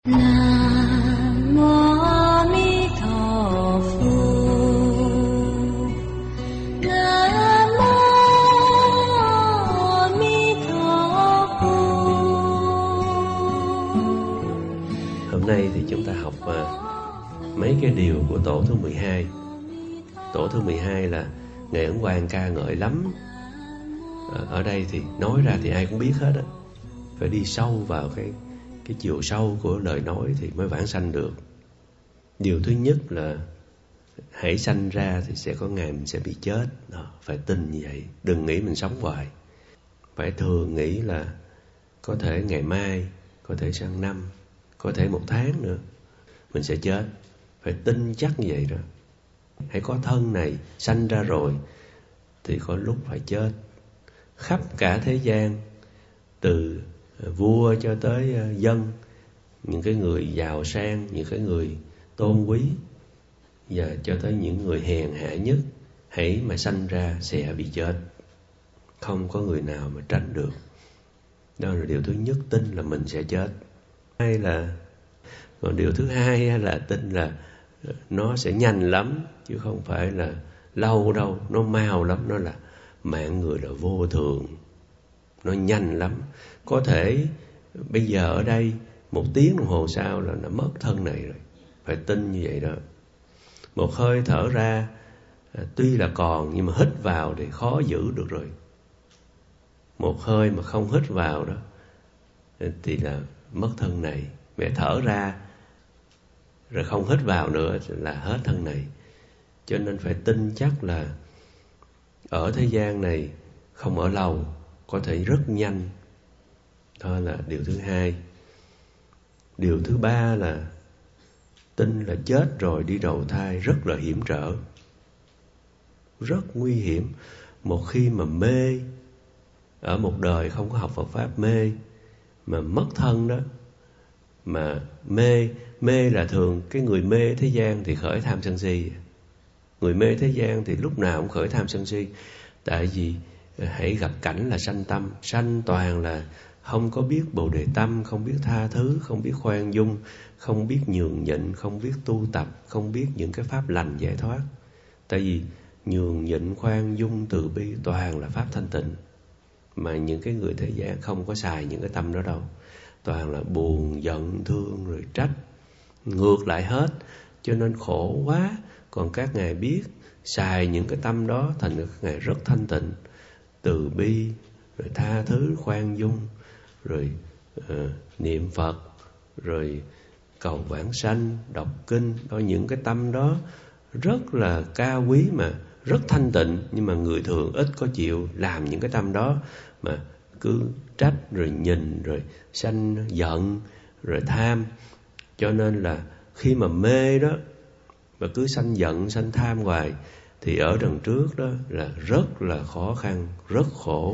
Nam mô A Di Đà Phật. Nam mô A Di Đà Phật. Hôm nay thì chúng ta học mấy cái điều của tổ thứ 12. Tổ thứ 12 là Ngài Ấn Quang ca ngợi lắm. Ở đây thì nói ra thì ai cũng biết hết á. Phải đi sâu vào cái chiều sâu của lời nói thì mới vãng sanh được. Điều thứ nhất là hãy sanh ra thì sẽ có ngày mình sẽ bị chết. Phải tin như vậy. Đừng nghĩ mình sống hoài. Phải thường nghĩ là có thể ngày mai, có thể sang năm, có thể 1 tháng nữa mình sẽ chết. Phải tin chắc như vậy đó. Hãy có thân này sanh ra rồi thì có lúc phải chết. Khắp cả thế gian, từ vua cho tới dân, những cái người giàu sang, những cái người tôn quý, và cho tới những người hèn hạ nhất, hãy mà sanh ra sẽ bị chết. Không có người nào mà tránh được. Đó là điều thứ nhất, tin là mình sẽ chết. Còn điều thứ hai là tin là nó sẽ nhanh lắm, chứ không phải là lâu đâu. Nó mau lắm. Nó là mạng người là vô thường. Nó nhanh lắm. Có thể bây giờ ở đây 1 tiếng đồng hồ sau là nó mất thân này rồi. Phải tin như vậy đó. Một hơi thở ra tuy là còn, nhưng mà hít vào thì khó giữ được rồi. Một hơi mà không hít vào đó thì là mất thân này. Mẹ thở ra rồi không hít vào nữa là hết thân này. Cho nên phải tin chắc là ở thế gian này không ở lâu, có thể rất nhanh. Đó là điều thứ hai. Điều thứ ba là tin là chết rồi đi đầu thai rất là hiểm trở, rất nguy hiểm. Một khi mà mê, ở một đời không có học Phật Pháp, mê mà mất thân đó. Mà mê là thường cái người mê thế gian thì khởi tham sân si. Người mê thế gian thì lúc nào cũng khởi tham sân si. Tại vì hãy gặp cảnh là sanh tâm. Sanh toàn là không có biết Bồ Đề Tâm, không biết tha thứ, không biết khoan dung, không biết nhường nhịn, không biết tu tập, không biết những cái pháp lành giải thoát. Tại vì nhường nhịn, khoan dung, từ bi toàn là pháp thanh tịnh. Mà những cái người thế gian không có xài những cái tâm đó đâu. Toàn là buồn, giận, thương rồi trách. Ngược lại hết. Cho nên khổ quá. Còn các ngài biết xài những cái tâm đó, thành các ngài rất thanh tịnh, từ bi, rồi tha thứ, khoan dung, rồi niệm Phật, rồi cầu vãng sanh, đọc kinh. Đó, những cái tâm đó rất là cao quý mà rất thanh tịnh. Nhưng mà người thường ít có chịu làm những cái tâm đó, mà cứ trách rồi nhìn rồi sanh giận rồi tham. Cho nên là khi mà mê đó mà cứ sanh giận sanh tham hoài thì ở đằng trước đó là rất là khó khăn, rất khổ.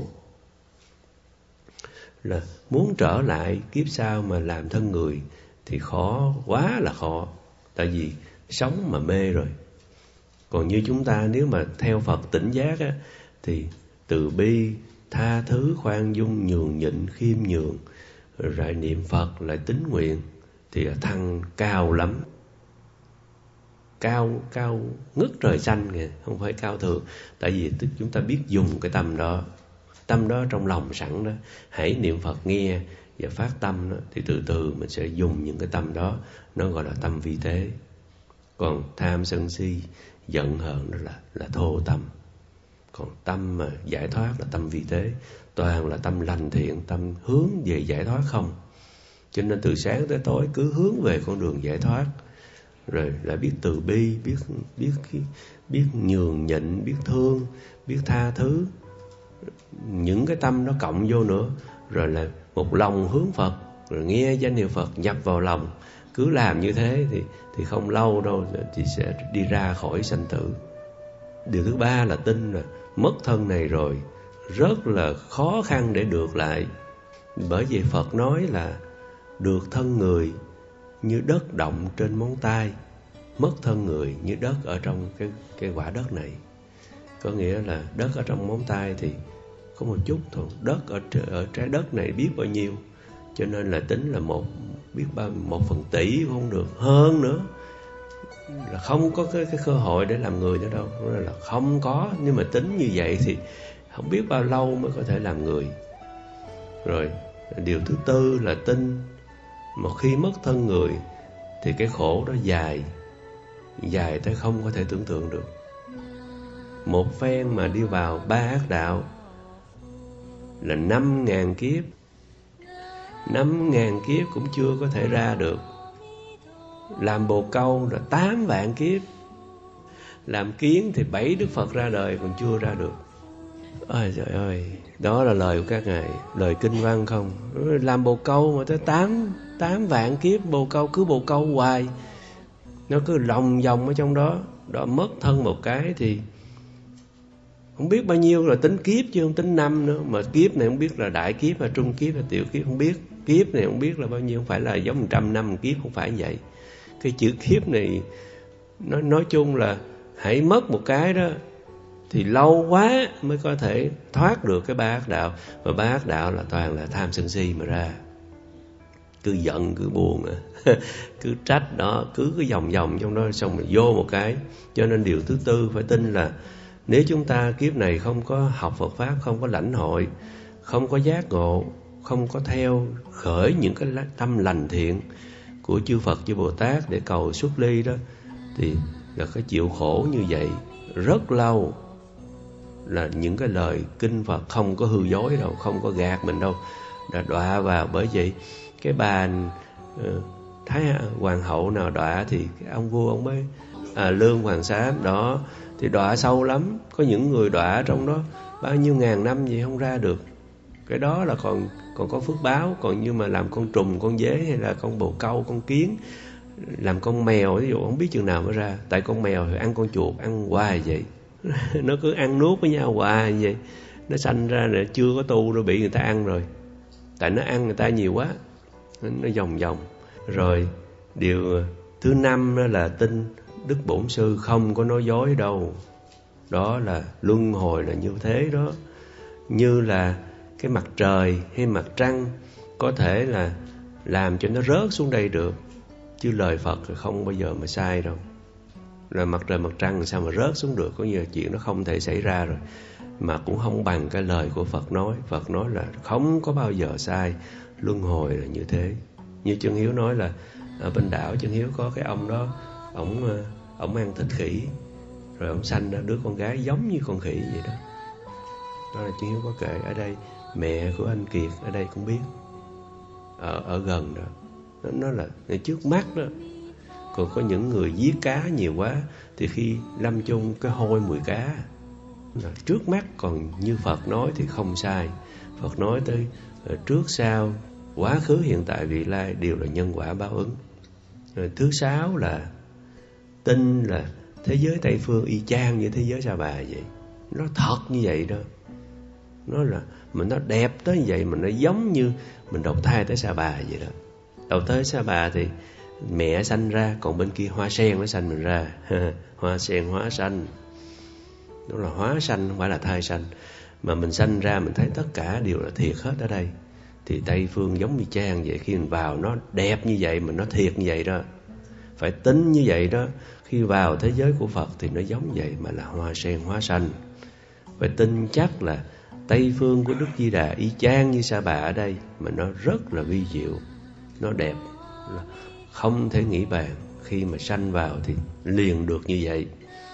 Là muốn trở lại kiếp sau mà làm thân người thì khó, quá là khó. Tại vì sống mà mê rồi. Còn như chúng ta nếu mà theo Phật tỉnh giác á, thì từ bi, tha thứ, khoan dung, nhường nhịn, khiêm nhường, rồi lại niệm Phật, lại tín nguyện, thì thăng cao lắm. Cao ngất trời xanh kìa, không phải cao thường. Tại vì chúng ta biết dùng cái tâm đó. Tâm đó trong lòng sẵn đó. Hãy niệm Phật nghe và phát tâm đó, thì từ từ mình sẽ dùng những cái tâm đó. Nó gọi là tâm vi tế. Còn tham sân si, giận hờn đó là thô tâm. Còn tâm mà giải thoát là tâm vi tế. Toàn là tâm lành thiện, tâm hướng về giải thoát không. Cho nên từ sáng tới tối cứ hướng về con đường giải thoát. Rồi lại biết từ bi, biết nhường nhịn, biết thương, biết tha thứ. Những cái tâm đó cộng vô nữa. Rồi là một lòng hướng Phật, rồi nghe danh hiệu Phật nhập vào lòng. Cứ làm như thế thì không lâu đâu thì sẽ đi ra khỏi sanh tử. Điều thứ ba là tin là mất thân này rồi rất là khó khăn để được lại. Bởi vì Phật nói là được thân người như đất động trên móng tay, mất thân người như đất ở trong cái quả đất này. Có nghĩa là đất ở trong móng tay thì có một chút thôi. Đất ở trái đất này biết bao nhiêu. Cho nên là tính là biết bao 1/1000 cũng không được, hơn nữa là không có cái cơ hội để làm người nữa đâu, là không có. Nhưng mà tính như vậy thì không biết bao lâu mới có thể làm người. Rồi điều thứ tư là tin. Một khi mất thân người thì cái khổ đó dài tới không có thể tưởng tượng được. Một phen mà đi vào 3 ác đạo là 5.000 kiếp, 5.000 kiếp cũng chưa có thể ra được. Làm bồ câu là 8 vạn kiếp, làm kiến thì 7 Đức Phật ra đời còn chưa ra được. Ôi trời ơi, đó là lời của các ngài, lời kinh văn không. Làm bồ câu mà tới 8 vạn kiếp bồ câu, cứ bồ câu hoài, nó cứ lòng vòng ở trong đó. Đó, mất thân một cái thì không biết bao nhiêu, là tính kiếp chứ không tính năm nữa. Mà kiếp này không biết là đại kiếp hay trung kiếp hay tiểu kiếp, không biết. Kiếp này không biết là bao nhiêu, không phải là giống 100 năm kiếp, không phải vậy. Cái chữ kiếp này nó nói chung là hãy mất một cái đó thì lâu quá mới có thể thoát được cái 3 ác đạo. Và 3 ác đạo là toàn là tham sân si mà ra. Cứ giận, cứ buồn, cứ trách đó, cứ cái vòng trong đó, xong rồi vô một cái. Cho nên điều thứ tư phải tin là nếu chúng ta kiếp này không có học Phật Pháp, không có lãnh hội, không có giác ngộ, không có theo khởi những cái tâm lành thiện của chư Phật, chư Bồ Tát để cầu xuất ly đó, thì là cái chịu khổ như vậy rất lâu. Là những cái lời kinh Phật không có hư dối đâu, không có gạt mình đâu, đã đọa vào. Bởi vậy cái bà Thái Hoàng hậu nào đọa thì ông vua ông mới Lương Hoàng Xám đó thì đọa sâu lắm. Có những người đọa trong đó bao nhiêu ngàn năm gì không ra được. Cái đó là còn có phước báo. Còn như mà làm con trùng, con dế, hay là con bồ câu, con kiến, làm con mèo ví dụ, không biết chừng nào mới ra. Tại con mèo thì ăn con chuột, ăn hoài vậy. Nó cứ ăn nuốt với nhau hoài vậy. Nó sanh ra là chưa có tu, nó bị người ta ăn rồi. Tại nó ăn người ta nhiều quá, nó vòng. Rồi điều thứ 5 đó là tin Đức Bổn Sư không có nói dối đâu. Đó là luân hồi là như thế đó. Như là cái mặt trời hay mặt trăng có thể là làm cho nó rớt xuống đây được, chứ lời Phật không bao giờ mà sai đâu. Là mặt trời mặt trăng sao mà rớt xuống được, có nhiều chuyện nó không thể xảy ra rồi. Mà cũng không bằng cái lời của Phật nói. Phật nói là không có bao giờ sai. Luân hồi là như thế. Như Chân Hiếu nói là ở bên đảo Chân Hiếu có cái ông đó, ổng ăn thịt khỉ, rồi ổng sanh ra đứa con gái giống như con khỉ vậy đó. Đó là Chân Hiếu có kể. Ở đây mẹ của anh Kiệt ở đây cũng biết, ở gần đó. Nó là trước mắt đó. Còn có những người giết cá nhiều quá thì khi lâm chung cái hôi mùi cá là trước mắt. Còn như Phật nói thì không sai. Phật nói tới trước sau, quá khứ, hiện tại, vị lai đều là nhân quả báo ứng. Rồi thứ 6 là tin là thế giới Tây Phương y chang như thế giới Sa Bà vậy. Nó thật như vậy đó. Nó là mình, nó đẹp tới như vậy, mà nó giống như mình đầu thai tới Sa Bà vậy đó. Đầu tới Sa Bà thì mẹ sanh ra, còn bên kia hoa sen nó sanh mình ra. Hoa sen hóa sanh. Đó là hóa sanh, không phải là thai sanh. Mà mình sanh ra mình thấy tất cả đều là thiệt hết ở đây. Thì Tây Phương giống như chang vậy. Khi mình vào nó đẹp như vậy, mà nó thiệt như vậy đó. Phải tính như vậy đó. Khi vào thế giới của Phật thì nó giống vậy, mà là hoa sen hóa sanh. Phải tin chắc là Tây Phương của Đức Di Đà y chang như Sa Bà ở đây, mà nó rất là vi diệu, nó đẹp, là không thể nghĩ bàn. Khi mà sanh vào thì liền được như vậy.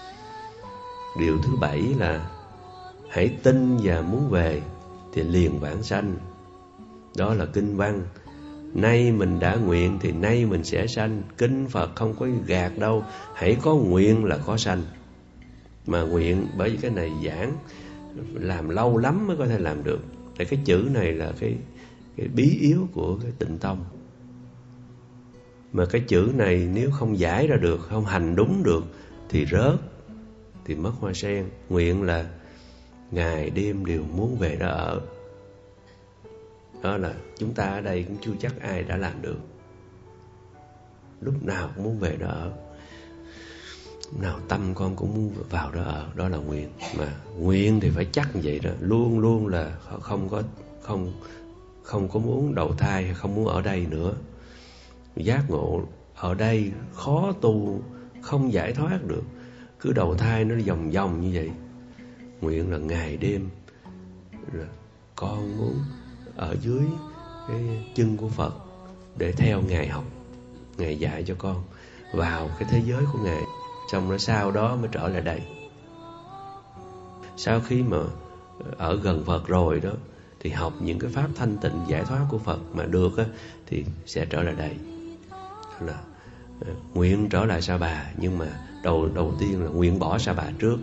Điều thứ 7 là hãy tin và muốn về thì liền vãng sanh. Đó là kinh văn. Nay mình đã nguyện thì nay mình sẽ sanh. Kinh Phật không có gạt đâu. Hãy có nguyện là có sanh. Mà nguyện, bởi vì cái này giảng làm lâu lắm mới có thể làm được. Tại cái chữ này là cái bí yếu của cái Tịnh Tông. Mà cái chữ này nếu không giải ra được, không hành đúng được thì rớt, thì mất hoa sen. Nguyện là ngày đêm đều muốn về đó ở. Đó là chúng ta ở đây cũng chưa chắc ai đã làm được. Lúc nào cũng muốn về đó ở, lúc nào tâm con cũng muốn vào đó ở. Đó là nguyện. Mà nguyện thì phải chắc như vậy đó. Luôn luôn là không không có muốn đầu thai hay không muốn ở đây nữa. Giác ngộ ở đây khó tu, không giải thoát được, cứ đầu thai nó vòng vòng như vậy. Nguyện là ngày đêm là con muốn ở dưới cái chân của Phật để theo Ngài học, Ngài dạy cho con vào cái thế giới của Ngài, xong rồi sau đó mới trở lại đây. Sau khi mà ở gần Phật rồi đó thì học những cái pháp thanh tịnh giải thoát của Phật mà được á, thì sẽ trở lại đây. Đó là nguyện trở lại Sa Bà, nhưng mà đầu tiên là nguyện bỏ Sa Bà trước,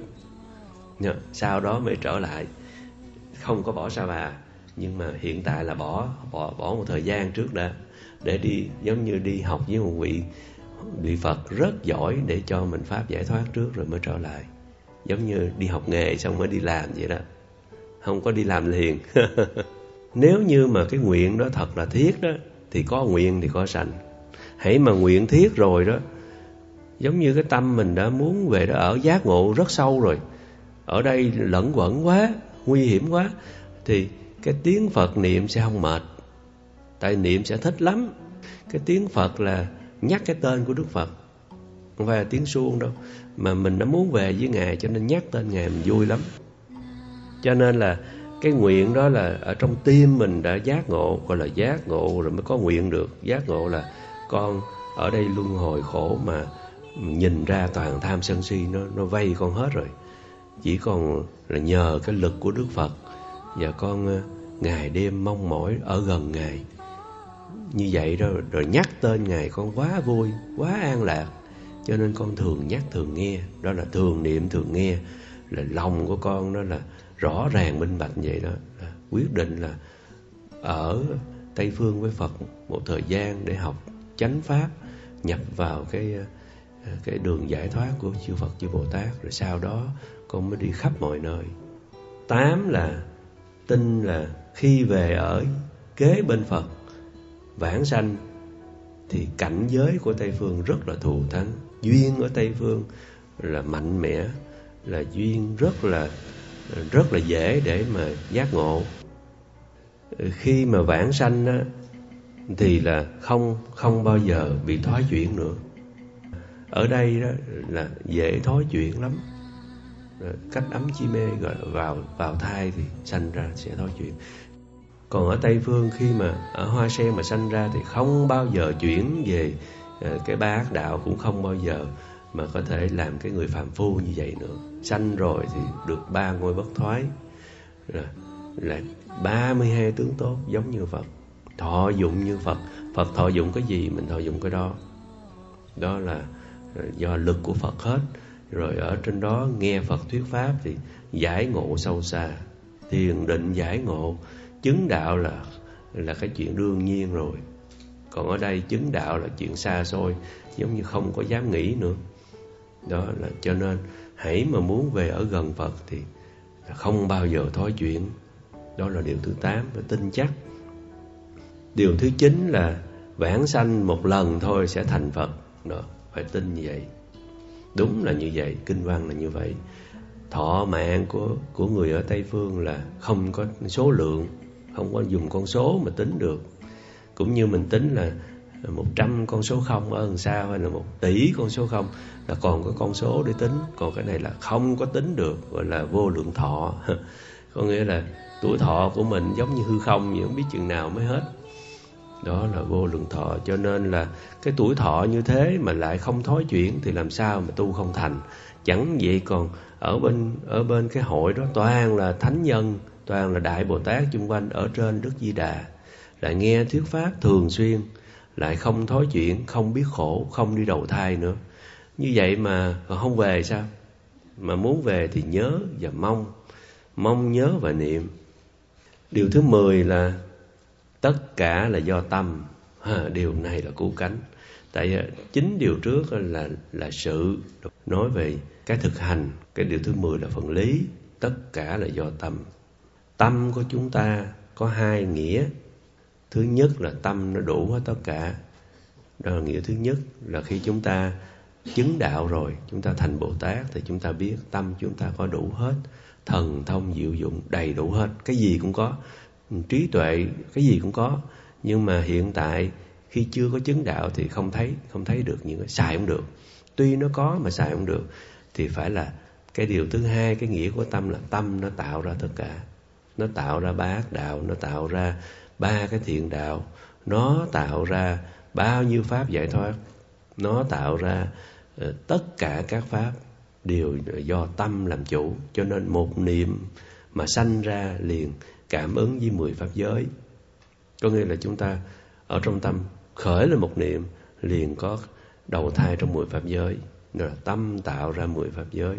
sau đó mới trở lại. Không có bỏ Sa Bà, nhưng mà hiện tại là bỏ một thời gian trước đã, để đi giống như đi học với một vị Phật rất giỏi để cho mình pháp giải thoát trước rồi mới trở lại. Giống như đi học nghề xong mới đi làm vậy đó, không có đi làm liền. Nếu như mà cái nguyện đó thật là thiết đó, thì có nguyện thì có sanh. Hãy mà nguyện thiết rồi đó, giống như cái tâm mình đã muốn về đó ở giác ngộ rất sâu rồi, ở đây lẫn quẩn quá, nguy hiểm quá, thì cái tiếng Phật niệm sẽ không mệt. Tại niệm sẽ thích lắm. Cái tiếng Phật là nhắc cái tên của Đức Phật, không phải là tiếng suông đâu, mà mình đã muốn về với Ngài cho nên nhắc tên Ngài mình vui lắm. Cho nên là cái nguyện đó là ở trong tim mình đã giác ngộ, gọi là giác ngộ rồi mới có nguyện được. Giác ngộ là con ở đây luân hồi khổ mà nhìn ra toàn tham sân si nó vây con hết rồi. Chỉ còn là nhờ cái lực của Đức Phật, và con ngày đêm mong mỏi ở gần Ngài. Như vậy đó, rồi nhắc tên Ngài con quá vui, quá an lạc. Cho nên con thường nhắc, thường nghe. Đó là thường niệm, thường nghe. Là lòng của con đó là rõ ràng minh bạch vậy đó. Là quyết định là ở Tây Phương với Phật một thời gian để học chánh pháp, nhập vào cái đường giải thoát của chư Phật, chư Bồ Tát. Rồi sau đó con mới đi khắp mọi nơi. 8 là tin là khi về ở kế bên Phật vãng sanh thì cảnh giới của Tây Phương rất là thù thắng. Duyên ở Tây Phương là mạnh mẽ, là duyên rất là dễ để mà giác ngộ. Khi mà vãng sanh á, thì là không bao giờ bị thoái chuyển nữa. Ở đây đó là dễ thoái chuyển lắm. Cách ấm chi mê gọi là vào thai thì sanh ra sẽ thoái chuyển. Còn ở Tây Phương khi mà ở hoa sen mà sanh ra thì không bao giờ chuyển về cái ba ác đạo, cũng không bao giờ mà có thể làm cái người phàm phu như vậy nữa. Sanh rồi thì được 3 ngôi bất thoái, là 32 tướng tốt giống như Phật, thọ dụng như Phật. Phật thọ dụng cái gì mình thọ dụng cái đó. Đó là do lực của Phật hết. Rồi ở trên đó nghe Phật thuyết pháp thì giải ngộ sâu xa, thiền định giải ngộ. Chứng đạo là cái chuyện đương nhiên rồi. Còn ở đây chứng đạo là chuyện xa xôi, giống như không có dám nghĩ nữa. Đó là cho nên hãy mà muốn về ở gần Phật thì không bao giờ thoái chuyển. Đó là điều thứ 8, phải tin chắc. Điều thứ 9 là vãng sanh một lần thôi sẽ thành Phật. Đó, phải tin như vậy. Đúng là như vậy, kinh văn là như vậy. Thọ mạng của người ở Tây Phương là không có số lượng, không có dùng con số mà tính được. Cũng như mình tính là 100 con số không ở đằng sau, hay là 1 tỷ con số không, là còn có con số để tính. Còn cái này là không có tính được, gọi là vô lượng thọ. Có nghĩa là tuổi thọ của mình giống như hư không, nhưng không biết chừng nào mới hết. Đó là vô lượng thọ. Cho nên là cái tuổi thọ như thế mà lại không thoái chuyển thì làm sao mà tu không thành. Chẳng vậy còn ở bên cái hội đó toàn là thánh nhân, toàn là đại Bồ Tát chung quanh ở trên Đức Di Đà, lại nghe thuyết pháp thường xuyên, lại không thoái chuyển, không biết khổ, không đi đầu thai nữa. Như vậy mà còn không về sao? Mà muốn về thì nhớ và mong nhớ và niệm. Điều thứ 10 là tất cả là do tâm. Điều này là cứu cánh. Tại 9 điều trước là sự, nói về cái thực hành. Cái điều thứ 10 là phần lý. Tất cả là do tâm. Tâm của chúng ta có 2 nghĩa. Thứ nhất là tâm nó đủ hết tất cả. Đó là nghĩa thứ nhất, là khi chúng ta chứng đạo rồi, chúng ta thành Bồ Tát thì chúng ta biết tâm chúng ta có đủ hết, thần thông diệu dụng đầy đủ hết, cái gì cũng có. Trí tuệ cái gì cũng có, nhưng mà hiện tại khi chưa có chứng đạo thì không thấy được những cái, xài không được. Tuy nó có mà xài không được, thì phải là cái điều thứ hai, cái nghĩa của tâm là tâm nó tạo ra tất cả. Nó tạo ra 3 ác đạo, nó tạo ra 3 cái thiện đạo, nó tạo ra bao nhiêu pháp giải thoát, nó tạo ra tất cả các pháp đều do tâm làm chủ. Cho nên một niệm mà sanh ra liền cảm ứng với 10 pháp giới. Có nghĩa là chúng ta ở trong tâm khởi lên một niệm liền có đầu thai trong 10 pháp giới. Đó là tâm tạo ra 10 pháp giới.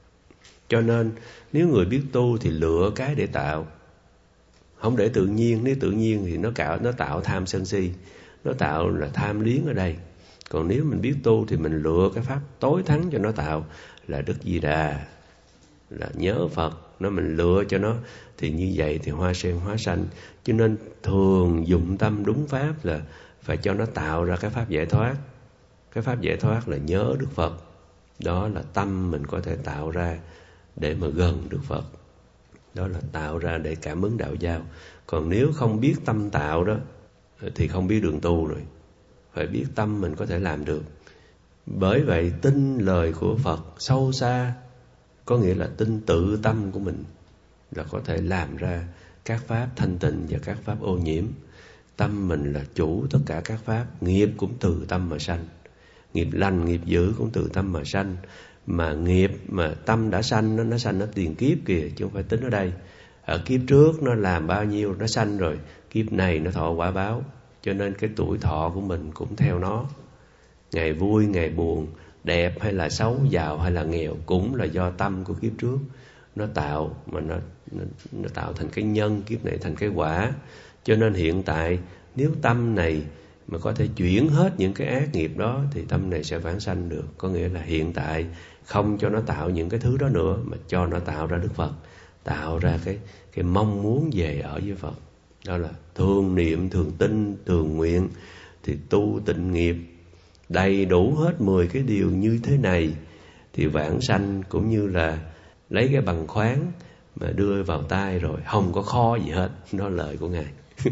Cho nên nếu người biết tu thì lựa cái để tạo, không để tự nhiên. Nếu tự nhiên thì nó tạo tham sân si, nó tạo là tham liếng ở đây. Còn nếu mình biết tu thì mình lựa cái pháp tối thắng cho nó tạo, là Đức Di Đà, là nhớ Phật. Nó mình lựa cho nó, thì như vậy thì hoa sen hóa sanh. Cho nên thường dụng tâm đúng pháp là phải cho nó tạo ra cái pháp giải thoát. Cái pháp giải thoát là nhớ Đức Phật. Đó là tâm mình có thể tạo ra để mà gần Đức Phật. Đó là tạo ra để cảm ứng đạo giao. Còn nếu không biết tâm tạo đó thì không biết đường tu rồi. Phải biết tâm mình có thể làm được. Bởi vậy tin lời của Phật sâu xa, có nghĩa là tin tự tâm của mình là có thể làm ra các pháp thanh tịnh và các pháp ô nhiễm. Tâm mình là chủ tất cả các pháp. Nghiệp cũng từ tâm mà sanh, nghiệp lành nghiệp dữ cũng từ tâm mà sanh. Mà nghiệp mà tâm đã sanh, nó sanh ở tiền kiếp kìa, chứ không phải tính ở đây. Ở kiếp trước nó làm bao nhiêu nó sanh rồi, kiếp này nó thọ quả báo. Cho nên cái tuổi thọ của mình cũng theo nó. Ngày vui, ngày buồn, đẹp hay là xấu, giàu hay là nghèo cũng là do tâm của kiếp trước nó tạo, mà nó tạo thành cái nhân, kiếp này thành cái quả. Cho nên hiện tại nếu tâm này mà có thể chuyển hết những cái ác nghiệp đó thì tâm này sẽ vãng sanh được. Có nghĩa là hiện tại không cho nó tạo những cái thứ đó nữa, mà cho nó tạo ra Đức Phật, tạo ra cái mong muốn về ở với Phật. Đó là thường niệm, thường tin, thường nguyện, thì tu tịnh nghiệp đầy đủ hết 10 cái điều như thế này thì vãng sanh cũng như là lấy cái bằng khoáng mà đưa vào tay rồi, không có khó gì hết. Đó là lời của Ngài.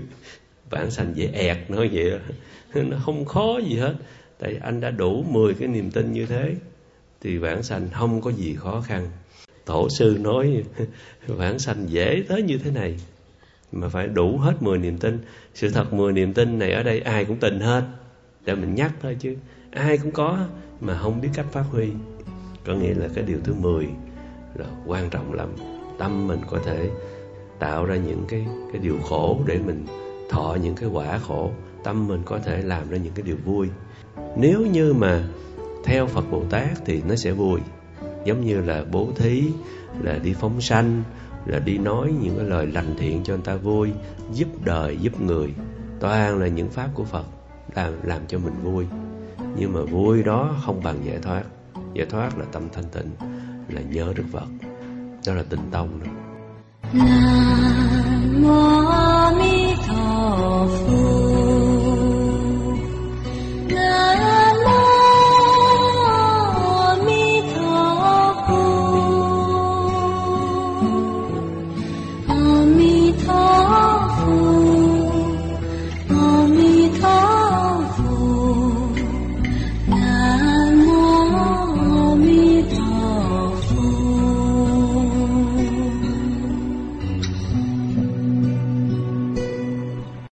Vãng sanh dễ ẹt, nói vậy đó. Nó không khó gì hết. Tại anh đã đủ 10 cái niềm tin như thế thì vãng sanh không có gì khó khăn. Tổ sư nói vãng sanh dễ tới như thế này, mà phải đủ hết 10 niềm tin. Sự thật 10 niềm tin này ở đây ai cũng tin hết, để mình nhắc thôi chứ ai cũng có, mà không biết cách phát huy. Có nghĩa là cái điều thứ 10 là quan trọng lắm. Tâm mình có thể tạo ra những cái điều khổ để mình thọ những cái quả khổ. Tâm mình có thể làm ra những cái điều vui. Nếu như mà theo Phật Bồ Tát thì nó sẽ vui. Giống như là bố thí, là đi phóng sanh, là đi nói những cái lời lành thiện cho người ta vui, giúp đời, giúp người. Toàn là những pháp của Phật làm cho mình vui. Nhưng mà vui đó không bằng giải thoát. Giải thoát là tâm thanh tịnh, là nhớ Đức Phật. Đó là tịnh tông đó. Nam mô